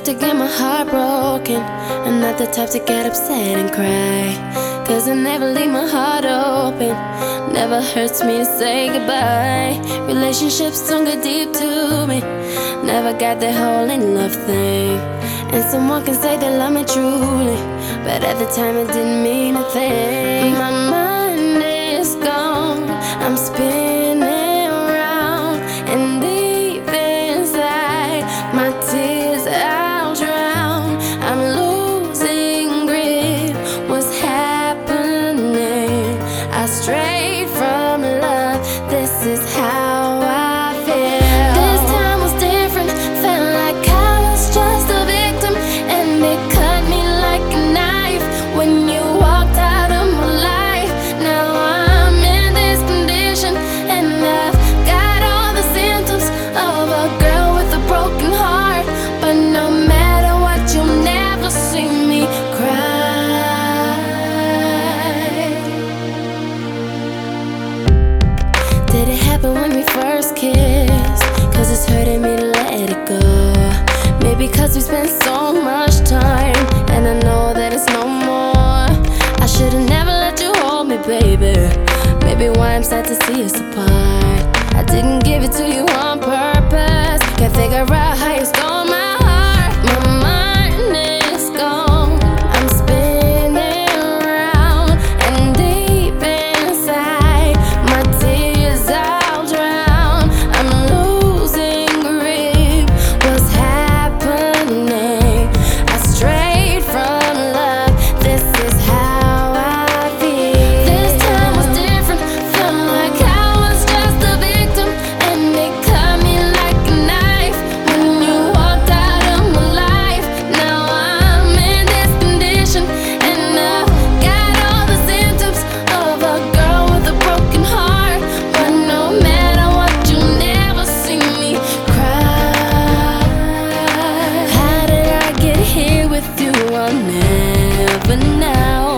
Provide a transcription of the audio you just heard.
to get my heart broken. I'm not the type to get upset and cry, 'cause I never leave my heart open. Never hurts me to say goodbye. Relationships don't get deep to me. Never got the whole in love thing. And someone can say they love me truly, but at the time it didn't mean a thing. My mind is gone, I'm spinning around, and deep inside my tears I'll drown. I'm losing grip, what's happening? I strayed from love, this is how I feel. This time was different, felt like I was just a victim, and it cut me like a knife when you walked out of my life. Now I'm in this condition, and I've got all the symptoms of a girl with a broken heart. But no matter what, you'll never see me cry. Did it happen when we first kissed? 'Cause it's hurting me to let it go. Maybe 'cause we spent so much time, and I know that it's no more. I should've never let you hold me, baby. Maybe why I'm sad to see us apart. I didn't give it to you on purpose. Can't figure out how you stole my heart. My mind is gone, I'm spinning around, and deep inside my tears I'll drown. I'm losing grip, what's happening? I strayed from love, this is how I feel. This time was different, felt like I was just a victim, and it cut me like a knife when you walked out of my life. Now I'm in this condition, and I've got all the symptoms of a girl with a broken heart. But no matter what, you'll never see me cry. How did I get here with you? I'll never know.